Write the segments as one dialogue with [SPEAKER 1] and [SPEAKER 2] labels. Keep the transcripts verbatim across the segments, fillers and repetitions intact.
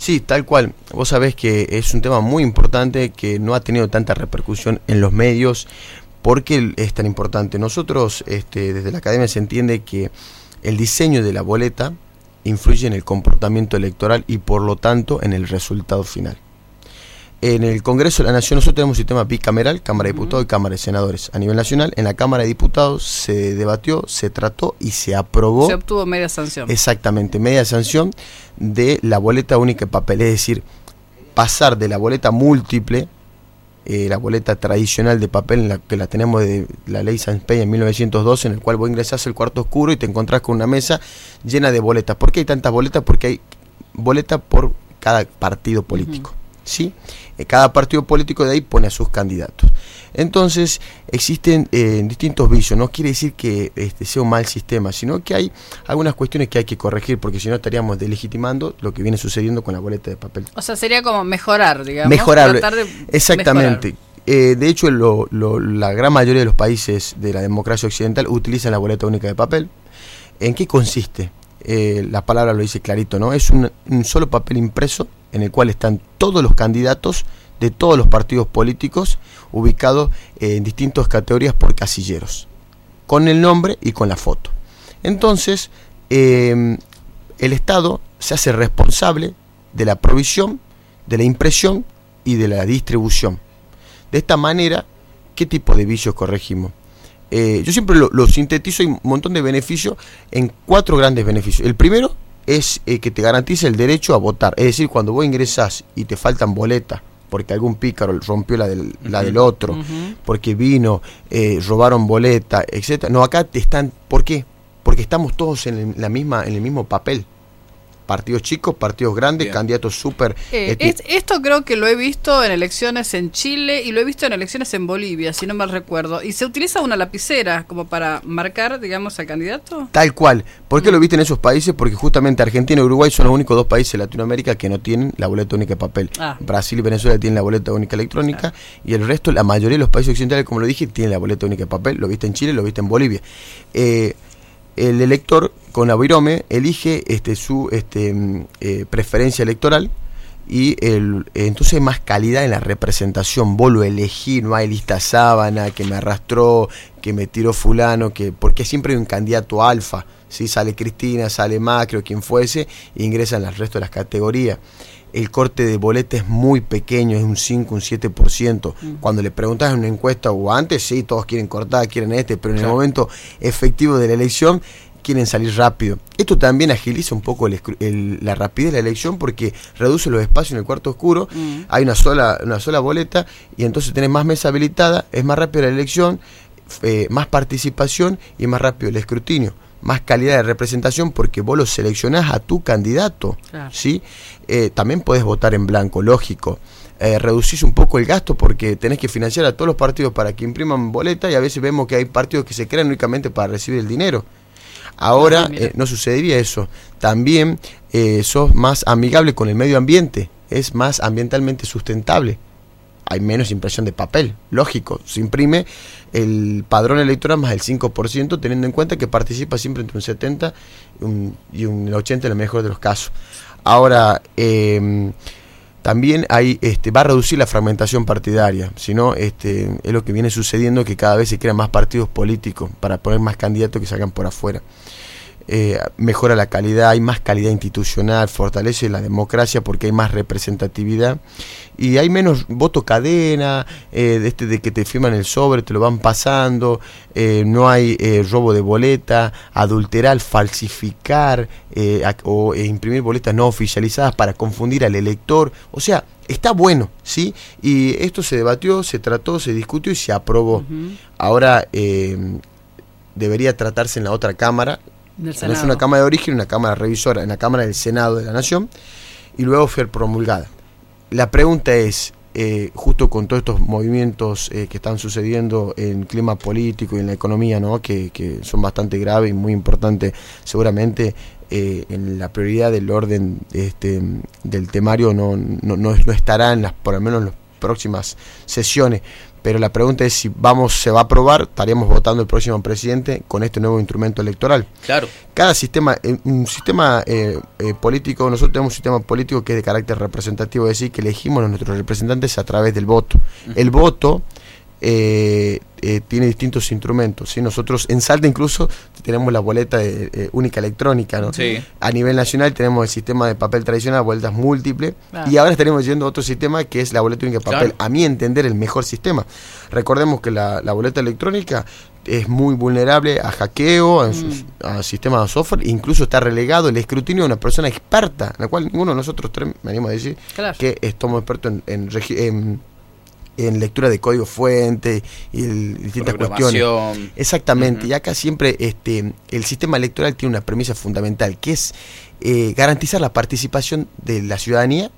[SPEAKER 1] Sí, tal cual. Vos sabés que es un tema muy importante que no ha tenido tanta repercusión en los medios. ¿Por qué es tan importante? Nosotros, este, desde la academia se entiende que el diseño de la boleta influye en el comportamiento electoral y por lo tanto en el resultado final. En el Congreso de la Nación nosotros tenemos un sistema bicameral, Cámara de Diputados y Cámara de Senadores. A nivel nacional, en la Cámara de Diputados se debatió, se trató y se aprobó.
[SPEAKER 2] Se obtuvo media sanción.
[SPEAKER 1] Exactamente, media sanción de la boleta única de papel. Es decir, pasar de la boleta múltiple, eh, la boleta tradicional de papel, en la que la tenemos de la ley Sáenz Peña en mil novecientos doce, en el cual vos ingresás al cuarto oscuro y te encontrás con una mesa llena de boletas. ¿Por qué hay tantas boletas? Porque hay boleta por cada partido político. Uh-huh. ¿Sí? Cada partido político de ahí pone a sus candidatos. Entonces existen eh, distintos vicios. No quiere decir que este, sea un mal sistema, sino que hay algunas cuestiones que hay que corregir, porque si no estaríamos delegitimando lo que viene sucediendo con la boleta de papel.
[SPEAKER 2] O sea, sería como mejorar, digamos.
[SPEAKER 1] Mejorar,
[SPEAKER 2] tratar de
[SPEAKER 1] exactamente.
[SPEAKER 2] Mejorar.
[SPEAKER 1] Eh, de hecho, lo, lo, la gran mayoría de los países de la democracia occidental utilizan la boleta única de papel. ¿En qué consiste? Eh, la palabra lo dice clarito, ¿no? Es un, un solo papel impreso en el cual están todos los candidatos de todos los partidos políticos ubicados en distintas categorías por casilleros, con el nombre y con la foto. Entonces, eh, el Estado se hace responsable de la provisión, de la impresión y de la distribución. De esta manera, ¿qué tipo de vicios corregimos? Eh, yo siempre lo, lo sintetizo, hay un montón de beneficios en cuatro grandes beneficios. El primero es eh, que te garantiza el derecho a votar. Es decir, cuando vos ingresás y te faltan boletas, porque algún pícaro rompió la del, la del otro, uh-huh. porque vino, eh, robaron boleta, etcétera. No, acá te están, ¿por qué? Porque estamos todos en, el, la misma, en el mismo papel. Partidos chicos, partidos grandes, bien. Candidatos súper...
[SPEAKER 2] Eh, es, esto creo que lo he visto en elecciones en Chile y lo he visto en elecciones en Bolivia, si no mal recuerdo. ¿Y se utiliza una lapicera como para marcar, digamos, al candidato?
[SPEAKER 1] Tal cual. ¿Por qué mm. lo viste en esos países? Porque justamente Argentina y Uruguay son los únicos dos países de Latinoamérica que no tienen la boleta única de papel. Ah. Brasil y Venezuela tienen la boleta única electrónica, ah. y el resto, la mayoría de los países occidentales, como lo dije, tienen la boleta única de papel. Lo viste en Chile, lo viste en Bolivia. Eh... El elector con la virome elige este, su este, eh, preferencia electoral y el, eh, entonces hay más calidad en la representación. Vos lo elegí, no hay lista sábana que me arrastró, que me tiró fulano, que porque siempre hay un candidato alfa. ¿Sí? Sale Cristina, sale Macri o quien fuese, e ingresan al resto de las categorías. El corte de boleta es muy pequeño, es un cinco, un siete por ciento. Uh-huh. Cuando le preguntas en una encuesta o antes, sí, todos quieren cortar, quieren este, pero en claro. el momento efectivo de la elección quieren salir rápido. Esto también agiliza un poco el, el, la rapidez de la elección porque reduce los espacios en el cuarto oscuro. Uh-huh. Hay una sola, una sola boleta y entonces tenés más mesa habilitada, es más rápida la elección, eh, más participación y más rápido el escrutinio. Más calidad de representación porque vos lo seleccionás a tu candidato, claro. ¿sí? Eh, también podés votar en blanco, lógico. Eh, reducís un poco el gasto porque tenés que financiar a todos los partidos para que impriman boletas y a veces vemos que hay partidos que se crean únicamente para recibir el dinero. Ahora ah, eh, no sucedería eso. También eh, sos más amigable con el medio ambiente, es más ambientalmente sustentable. Hay menos impresión de papel, lógico, se imprime el padrón electoral más el cinco por ciento, teniendo en cuenta que participa siempre entre un setenta un, y un ochenta en el mejor de los casos. Ahora, eh, también hay, este, va a reducir la fragmentación partidaria, sino este, es lo que viene sucediendo, que cada vez se crean más partidos políticos para poner más candidatos que salgan por afuera. Eh, mejora la calidad, hay más calidad institucional, fortalece la democracia porque hay más representatividad y hay menos voto cadena, eh, de este de que te firman el sobre, te lo van pasando, eh, no hay eh, robo de boleta, adulterar, falsificar eh, o eh, imprimir boletas no oficializadas para confundir al elector. O sea, está bueno, ¿sí? Y esto se debatió, se trató, se discutió y se aprobó. Uh-huh. Ahora eh, debería tratarse en la otra cámara. No es una cámara de origen, una cámara revisora, en la Cámara del Senado de la Nación, y luego fue promulgada. La pregunta es, eh, justo con todos estos movimientos eh, que están sucediendo en el clima político y en la economía, ¿no? que, que son bastante graves y muy importantes, seguramente eh, en la prioridad del orden este, del temario no, no, no, no estará en las, por lo menos en las próximas sesiones. pero la pregunta es si vamos, se va a aprobar, estaríamos votando el próximo presidente con este nuevo instrumento electoral.
[SPEAKER 3] Claro.
[SPEAKER 1] Cada sistema, eh, un sistema eh, eh, político, nosotros tenemos un sistema político que es de carácter representativo, es decir, que elegimos a nuestros representantes a través del voto. Uh-huh. El voto eh, eh, tiene distintos instrumentos, ¿sí? Nosotros en Salta incluso tenemos la boleta de, eh, única electrónica, ¿no?
[SPEAKER 3] Sí.
[SPEAKER 1] A nivel nacional tenemos el sistema de papel tradicional, boletas múltiples, ah. y ahora estaremos yendo a otro sistema que es la boleta única de papel. Claro. A mi entender, el mejor sistema. Recordemos que la, la boleta electrónica es muy vulnerable a hackeo, a, sus, mm. a sistemas de software, incluso está relegado el escrutinio de una persona experta, en la cual ninguno de nosotros tres, me animo a decir, claro. que estamos expertos en, en, en, en lectura de código fuente y el, distintas cuestiones. Exactamente, uh-huh. y acá siempre este el sistema electoral tiene una premisa fundamental, que es eh, garantizar la participación de la ciudadanía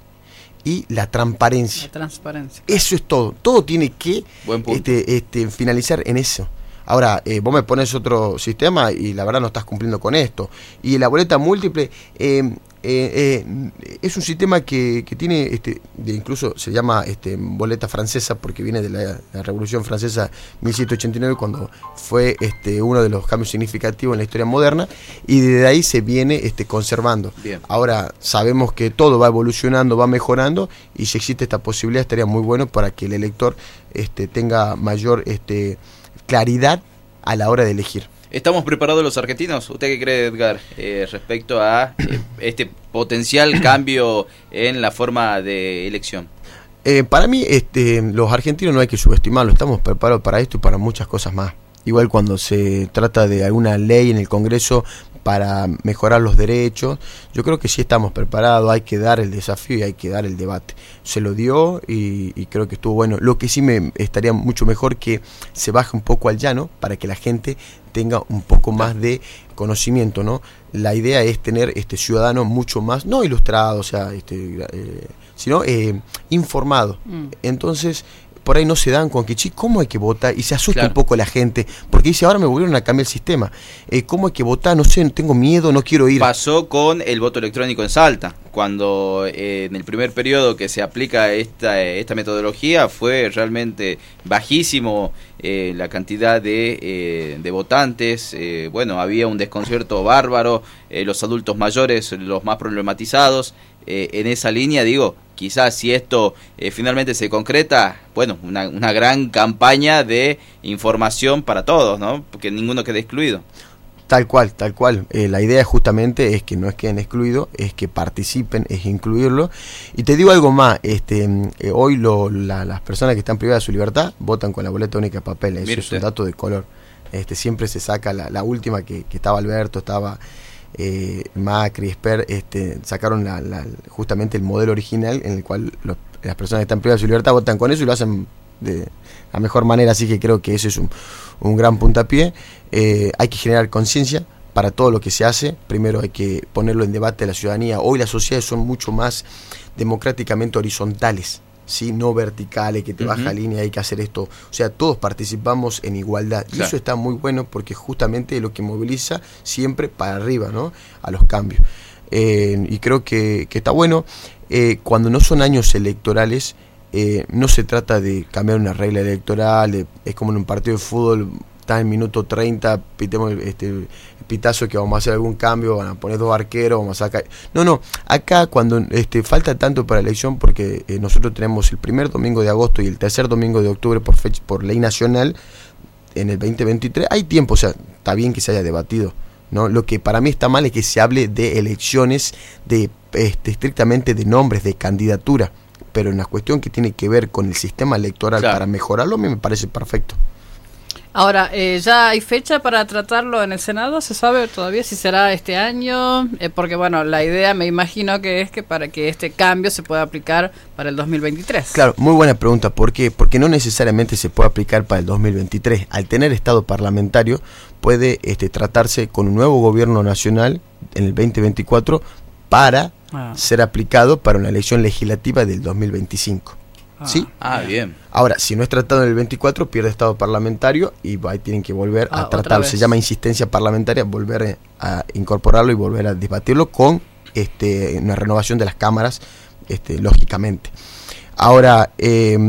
[SPEAKER 1] y la transparencia.
[SPEAKER 2] La transparencia.
[SPEAKER 1] Eso es todo. Todo tiene que este, este, finalizar en eso. Ahora, eh, vos me pones otro sistema y la verdad no estás cumpliendo con esto. Y la boleta múltiple eh, eh, eh, es un sistema que, que tiene, este, de incluso se llama este, boleta francesa, porque viene de la, la Revolución Francesa mil setecientos ochenta y nueve, cuando fue este, uno de los cambios significativos en la historia moderna, y desde ahí se viene este, conservando. Bien. Ahora sabemos que todo va evolucionando, va mejorando, y si existe esta posibilidad estaría muy bueno para que el elector este, tenga mayor este, claridad a la hora de elegir.
[SPEAKER 3] ¿Estamos preparados los argentinos? ¿Usted qué cree, Edgar, eh, respecto a eh, este potencial cambio en la forma de elección?
[SPEAKER 1] Eh, para mí, este, los argentinos no hay que subestimarlo, estamos preparados para esto y para muchas cosas más. Igual cuando se trata de alguna ley en el Congreso para mejorar los derechos, yo creo que sí estamos preparados, hay que dar el desafío y hay que dar el debate. Se lo dio y, y creo que estuvo bueno. Lo que sí me estaría mucho mejor que se baje un poco al llano para que la gente tenga un poco más de conocimiento, ¿no? La idea es tener este ciudadano mucho más, no ilustrado, o sea, este, eh, sino eh, informado. Mm. Entonces, por ahí no se dan con que, che, ¿cómo hay que votar? Y se asusta claro. un poco la gente, porque dice, ahora me volvieron a cambiar el sistema. Eh, ¿Cómo hay que votar? No sé, tengo miedo, no quiero ir.
[SPEAKER 3] Pasó con el voto electrónico en Salta, cuando eh, en el primer periodo que se aplica esta, esta metodología fue realmente bajísimo eh, la cantidad de, eh, de votantes. Eh, bueno, había un desconcierto bárbaro, eh, los adultos mayores, los más problematizados. Eh, en esa línea, digo, quizás si esto eh, finalmente se concreta, bueno, una, una gran campaña de información para todos, ¿no? Porque ninguno quede excluido.
[SPEAKER 1] Tal cual, tal cual. Eh, la idea justamente es que no es que queden excluidos, es que participen, es incluirlo. Y te digo algo más, este eh, hoy lo, la, las personas que están privadas de su libertad votan con la boleta única de papel, eso Mire es usted. Un dato de color. Este Siempre se saca la, la última que, que estaba Alberto, estaba... Eh, Macri, Esper, este, sacaron la, la, justamente el modelo original en el cual los, las personas que están privadas de su libertad votan con eso y lo hacen de la mejor manera, así que creo que eso es un, un gran puntapié. Eh, hay que generar conciencia para todo lo que se hace. Primero hay que ponerlo en debate a la ciudadanía. Hoy las sociedades son mucho más democráticamente horizontales, ¿sí? No verticales, que te uh-huh. baja línea, hay que hacer esto. O sea, todos participamos en igualdad. Claro. Y eso está muy bueno porque justamente lo que moviliza siempre para arriba, ¿no? A los cambios. Eh, y creo que, que está bueno. Eh, cuando no son años electorales, eh, no se trata de cambiar una regla electoral, de, es como en un partido de fútbol, está en minuto treinta, pitemos este pitazo que vamos a hacer algún cambio, van a poner dos arqueros, vamos a sacar... No, no, acá cuando este falta tanto para la elección, porque eh, nosotros tenemos el primer domingo de agosto y el tercer domingo de octubre por fecha, por ley nacional, en el veinte veintitrés, hay tiempo, o sea, está bien que se haya debatido, ¿no? Lo que para mí está mal es que se hable de elecciones, de este, estrictamente de nombres, de candidatura, pero en la cuestión que tiene que ver con el sistema electoral, claro, para mejorarlo, a mí me parece perfecto.
[SPEAKER 2] Ahora, eh, ¿ya hay fecha para tratarlo en el Senado? ¿Se sabe todavía si será este año? Eh, porque, bueno, la idea me imagino que es que para que este cambio se pueda aplicar para el dos mil veintitrés.
[SPEAKER 1] Claro, muy buena pregunta. ¿Por qué? Porque no necesariamente se puede aplicar para el dos mil veintitrés. Al tener estado parlamentario, puede este, tratarse con un nuevo gobierno nacional en el veinte veinticuatro para ah. ser aplicado para una elección legislativa del dos mil veinticinco.
[SPEAKER 3] Ah.
[SPEAKER 1] ¿Sí?
[SPEAKER 3] Ah, bien.
[SPEAKER 1] Ahora, si no es tratado en el veinticuatro, pierde estado parlamentario y ahí tienen que volver ah, a tratarlo. Se llama insistencia parlamentaria, volver a incorporarlo y volver a debatirlo con este, una renovación de las cámaras, este, lógicamente. Ahora, eh,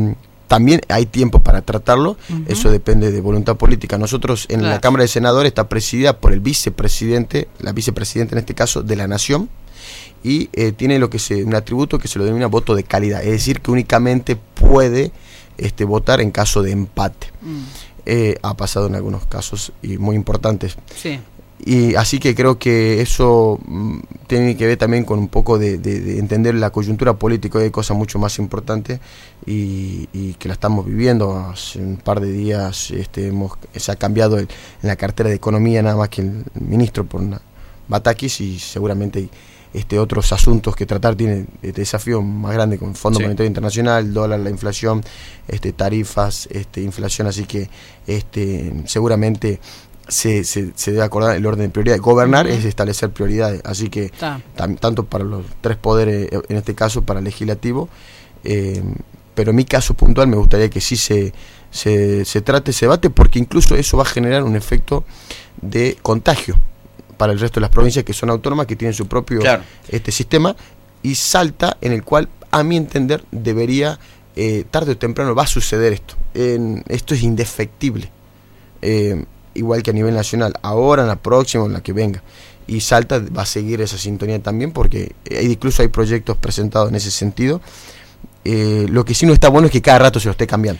[SPEAKER 1] también hay tiempo para tratarlo, uh-huh. Eso depende de voluntad política. Nosotros en claro. la Cámara de Senadores está presidida por el vicepresidente, la vicepresidenta en este caso, de la Nación, y eh, tiene lo que se, un atributo que se lo denomina voto de calidad, es decir, que únicamente puede este, votar en caso de empate. Mm. Eh, ha pasado en algunos casos y muy importantes. Sí. Y así que creo que eso mm, tiene que ver también con un poco de, de, de entender la coyuntura política. Hay cosas mucho más importantes y, y que la estamos viviendo. Hace un par de días este, hemos, se ha cambiado el, en la cartera de Economía nada más que el ministro por una Batakis, y seguramente este, otros asuntos que tratar. Tiene este desafío más grande con el Fondo sí. Monetario Internacional, el dólar, la inflación, este, tarifas, este, inflación, así que este, seguramente Se, se, se debe acordar el orden de prioridades. Gobernar uh-huh. es establecer prioridades, así que tam, tanto para los tres poderes, en este caso para el legislativo, eh, pero en mi caso puntual me gustaría que sí se, se, se trate ese debate, porque incluso eso va a generar un efecto de contagio para el resto de las provincias que son autónomas, que tienen su propio claro. este sistema, y Salta, en el cual a mi entender debería, eh, tarde o temprano va a suceder esto. Eh, esto es indefectible. Eh, igual que a nivel nacional, ahora, en la próxima, en la que venga. Y Salta va a seguir esa sintonía también, porque incluso hay proyectos presentados en ese sentido. Eh, lo que sí no está bueno es que cada rato se lo esté cambiando.